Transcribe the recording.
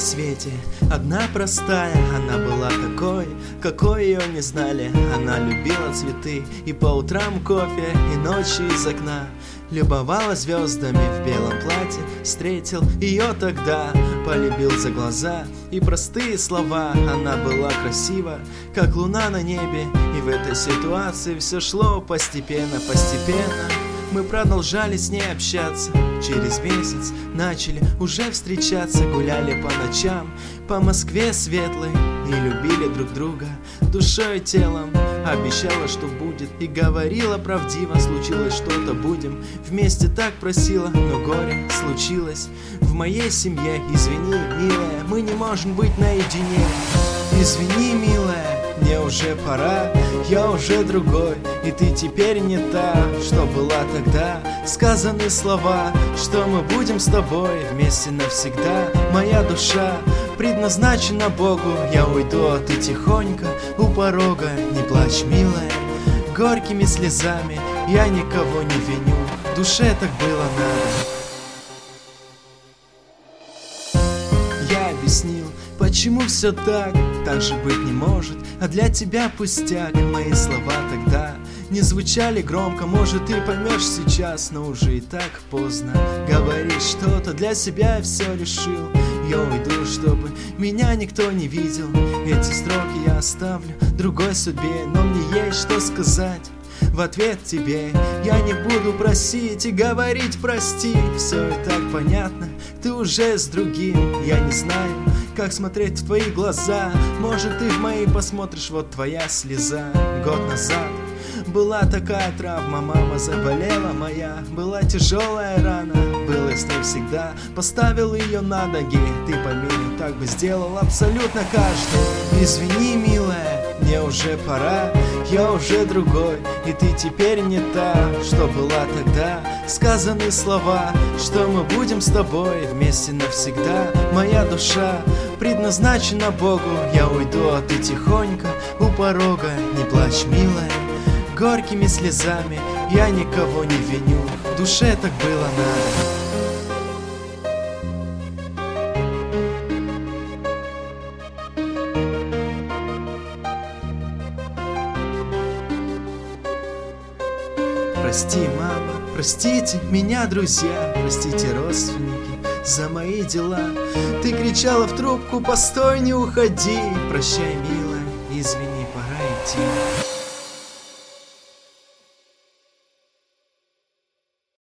свете, одна простая. Она была такой, какой ее не знали. Она любила цветы и по утрам кофе, и ночью из окна любовалась звездами в белом платье. Встретил ее тогда, полюбил за глаза и простые слова. Она была красива, как луна на небе, и в этой ситуации все шло постепенно, постепенно. Мы продолжали с ней общаться. Через месяц начали уже встречаться. Гуляли по ночам по Москве светлой и любили друг друга душой и телом. Обещала, что будет, и говорила правдиво. Случилось что-то, будем вместе, так просила, но горе случилось в моей семье. Извини, милая, мы не можем быть наедине. Извини, милая, мне уже пора, я уже другой, и ты теперь не та, что была тогда. Сказаны слова, что мы будем с тобой вместе навсегда. Моя душа предназначена Богу, я уйду, а ты тихонько у порога. Не плачь, милая, горькими слезами, я никого не виню, душе так было надо. Я объяснил, почему все так же быть не может, а для тебя пустяк. Мои слова тогда не звучали громко, может ты поймешь сейчас, но уже и так поздно. Говоришь что-то, для себя я все решил. Я уйду, чтобы меня никто не видел. Эти строки я оставлю другой судьбе, но мне есть что сказать в ответ тебе. Я не буду просить и говорить прости, все и так понятно, ты уже с другим. Я не знаю, как смотреть в твои глаза, может ты в мои посмотришь, вот твоя слеза. Год назад была такая травма, мама заболела моя, была тяжелая рана, было с ней всегда, поставил ее на ноги. Ты пойми, так бы сделал абсолютно каждый. Извини, милая, мне уже пора, я уже другой, и ты теперь не та, что была тогда. Сказаны слова, что мы будем с тобой вместе навсегда. Моя душа предназначена Богу, я уйду, а ты тихонько у порога. Не плачь, милая, горькими слезами, я никого не виню, душе так было надо. Прости, мама, простите меня, друзья, простите, родственники, за мои дела. Ты кричала в трубку, постой, не уходи. Прощай, милая, извини, пора идти.